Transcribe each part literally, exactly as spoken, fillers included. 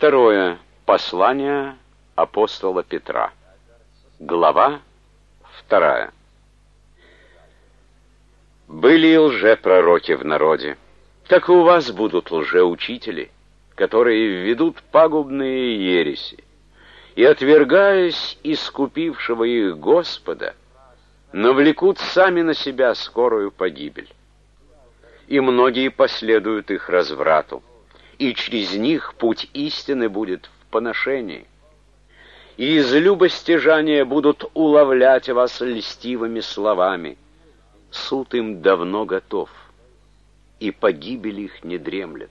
Второе. Послание апостола Петра. Глава вторая. Были и лжепророки в народе, так и у вас будут лжеучители, которые введут пагубные ереси, и, отвергаясь искупившего их Господа, навлекут сами на себя скорую погибель. И многие последуют их разврату, и через них путь истины будет в поношении. И из любостяжания будут уловлять вас льстивыми словами. Суд им давно готов, и погибель их не дремлет.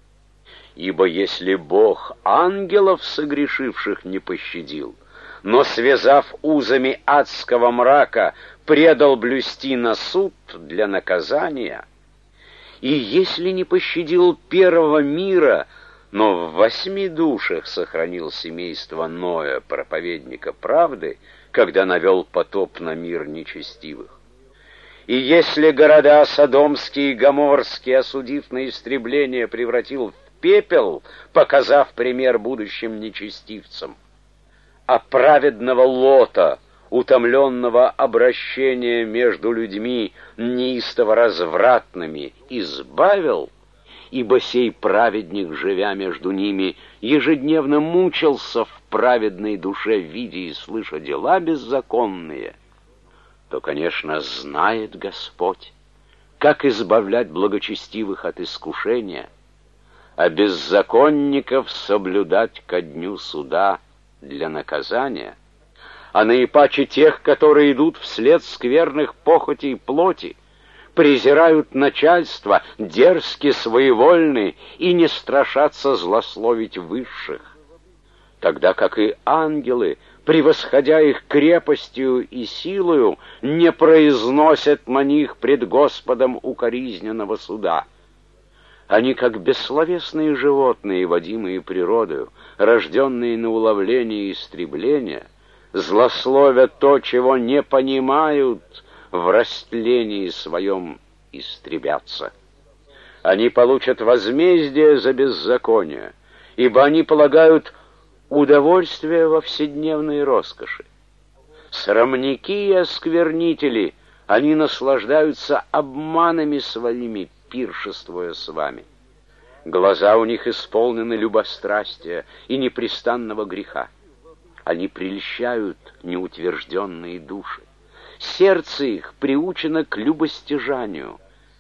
Ибо если Бог ангелов согрешивших не пощадил, но, связав узами адского мрака, предал блюсти на суд для наказания, и если не пощадил первого мира, но в восьми душах сохранил семейство Ноя, проповедника правды, когда навел потоп на мир нечестивых, и если города Содомские и Гоморские, осудив на истребление, превратил в пепел, показав пример будущим нечестивцам, а праведного Лота, утомленного обращения между людьми неистово развратными, избавил, ибо сей праведник, живя между ними, ежедневно мучился в праведной душе, видя и слыша дела беззаконные, то, конечно, знает Господь, как избавлять благочестивых от искушения, а беззаконников соблюдать ко дню суда для наказания, а наипаче тех, которые идут вслед скверных похотей плоти, презирают начальство, дерзки, своевольны и не страшатся злословить высших, тогда как и ангелы, превосходя их крепостью и силою, не произносят на них пред Господом укоризненного суда. Они, как бессловесные животные, водимые природою, рожденные на уловление и истребление, злословят то, чего не понимают, в растлении своем истребятся. Они получат возмездие за беззаконие, ибо они полагают удовольствие во вседневной роскоши. Срамники и осквернители, они наслаждаются обманами своими, пиршествуя с вами. Глаза у них исполнены любострастия и непрестанного греха. Они прельщают неутвержденные души. Сердце их приучено к любостяжанию.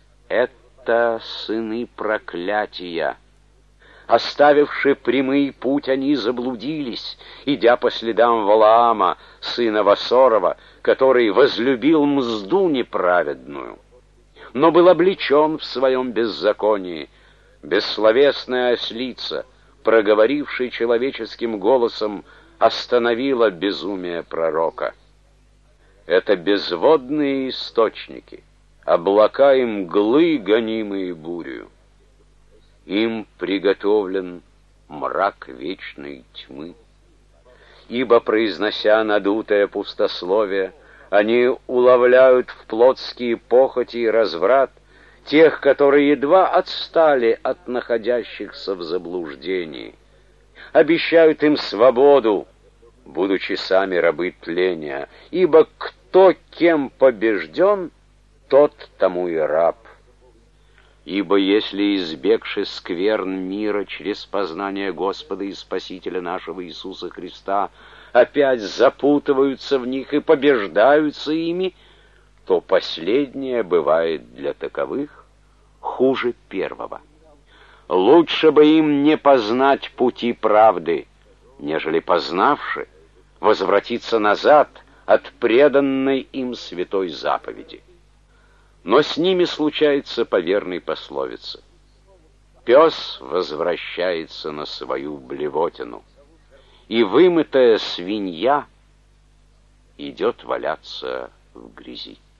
Это сыны проклятия. Оставивши прямый путь, они заблудились, идя по следам Валаама, сына Васорова, который возлюбил мзду неправедную, но был облечен в своем беззаконии. Бессловесная ослица, проговоривший человеческим голосом, остановила безумие пророка. Это безводные источники, облака и мглы, гонимые бурею. Им приготовлен мрак вечной тьмы. Ибо, произнося надутое пустословие, они уловляют в плотские похоти и разврат тех, которые едва отстали от находящихся в заблуждении. Обещают им свободу, будучи сами рабы тления, ибо кто кем побежден, тот тому и раб. Ибо если, избегши скверн мира через познание Господа и Спасителя нашего Иисуса Христа, опять запутываются в них и побеждаются ими, то последнее бывает для таковых хуже первого. Лучше бы им не познать пути правды, нежели, познавши, возвратиться назад от преданной им святой заповеди. Но с ними случается по верной пословице: пес возвращается на свою блевотину, и вымытая свинья идет валяться в грязи.